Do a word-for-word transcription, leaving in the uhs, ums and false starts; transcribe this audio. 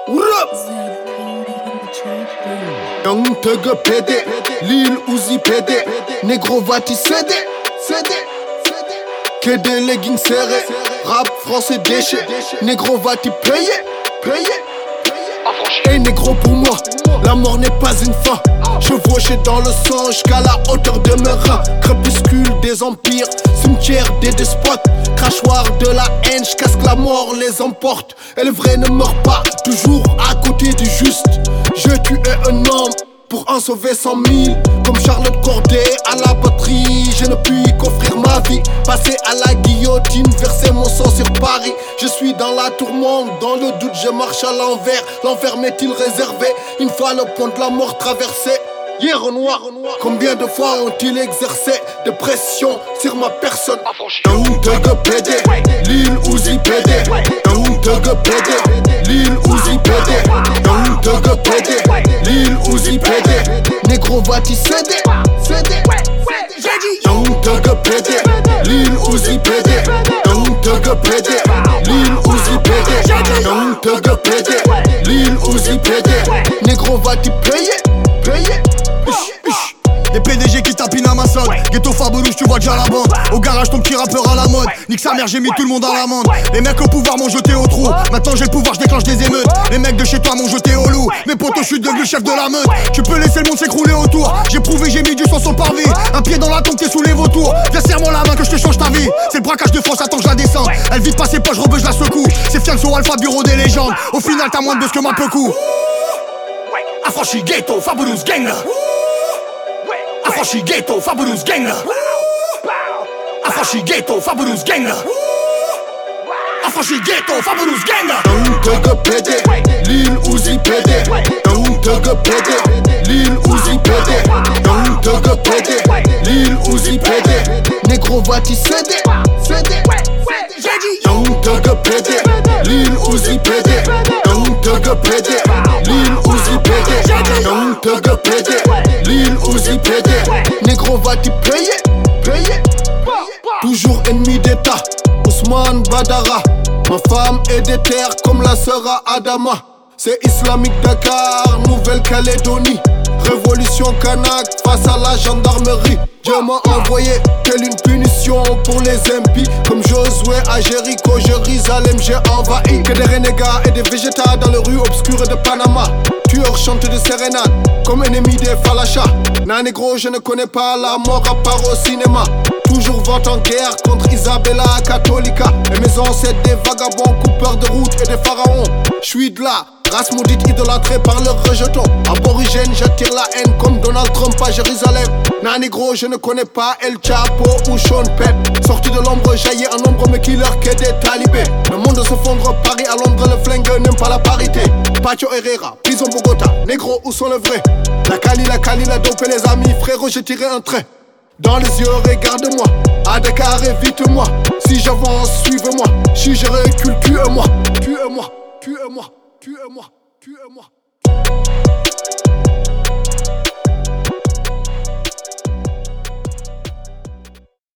Young Thug P D, Lil Uzi P D, Négro va-t-il céder, céder, que des leggings serrés, rap français déchet, Négro va-t-il payer, payer. Hey négro, pour moi, la mort n'est pas une fin. Chevauché dans le sang jusqu'à la hauteur de mes reins. Crépuscule des empires, cimetière des despotes, crachoir de la haine, j'casse que la mort les emporte. Et le vrai ne meurt pas, toujours à côté du juste. Je tuais un homme pour en sauver cent mille. Comme Charlotte Corday à la batterie, je ne puis qu'offrir ma vie. Passer à la guillotine, verser mon sang sur Paris. Je suis dans la tourmente, dans le doute je marche à l'envers. L'enfer m'est-il réservé une fois le pont de la mort traversé? Hier au noir, combien de fois ont-ils exercé de pression sur ma personne? Young Thug P D, Lil Uzi P D, Young Thug P D, Lil Uzi P D, Young Thug P D, Lil Uzi P D, Négro va-t-il céder, céder, Young Thug P D, Lil Uzi P D, Young Thug P D, Lil Uzi P D, Young Thug P D, Lil Uzi P D, Négro va-t-il payer, payer? Les P D G qui tapinent à ma sonne. Ghetto Fabelouche, tu vois déjà la bande. Au garage, ton petit rappeur à la mode. Nique sa mère, j'ai mis tout le monde à l'amende. Les mecs au pouvoir m'ont jeté au trou. Maintenant j'ai le pouvoir, je déclenche des émeutes. Les mecs de chez toi m'ont jeté au loup. Mes potos, je suis devenu chef de la meute. Tu peux laisser le monde s'écrouler autour. J'ai prouvé, j'ai mis du sang sur le parvis. Un pied dans la tombe, t'es sous les vautours. Viens, serre-moi la main que je te change ta vie. C'est le braquage de France, attends que je la descende. Elle vide pas ses poches, rebeu, je la secoue. C'est Fianso Alpha, bureau des légendes. Au final, t'as moins de buzz que ma pecou. Affranchi ghetto, Fabelouche gang. Affranchi ghetto, Fabelouche gang. Affranchi ghetto, Fabelouche gang. Affranchi ghetto, Fabelouche gang. Young Thug P D, Lil Uzi P D, Young Thug P D, Lil Uzi P D, Young Thug P D, Lil Uzi P D, Négro va-t-il céder, céder, Young Thug P D, Lil Uzi P D, Young Thug P D, Lil Uzi P D, Young Thug P D, Lil Uzi P D, Négro va-t-il payer, payer? Toujours ennemi d'État, Ousmane Badara. Ma femme est déterre comme la sœur à Adama. C'est Islamique Dakar, Nouvelle-Calédonie. Révolution Kanak face à la gendarmerie. Dieu m'a envoyé telle une punition pour les impies. Comme Josué à Jéricho, Jérusalem j'ai envahi. Que des renégats et des végétales dans les rues obscures de Panama. Tueurs chantent de sérénade comme ennemis des falachas. Nan négro, je ne connais pas la mort à part au cinéma. Toujours vente en guerre contre Isabella Catholica. Et mes ancêtres des vagabonds, coupeurs de route et des pharaons. J'suis de là, race maudite idolâtrée par leurs rejetons. Aborigène, j'attire la haine comme Donald Trump à Jérusalem. Nan négro, je ne connais pas El Chapo ou Sean Penn. Sorti de l'ombre, jaillit en ombre, mais killer que des talibés. Le monde se fondre, Paris à Londres, le flingue n'aime pas la parité. Pacho Herrera, prison Bogota, négro où sont les vrais? La Cali, la Cali, la dope et les amis, frérot j'ai tiré un trait. Dans les yeux, regarde-moi, à Dakar évite-moi. Si j'avance, suivez-moi, si je recule, tuez-moi. Tuez-moi, tuez-moi, tuez-moi, tuez-moi.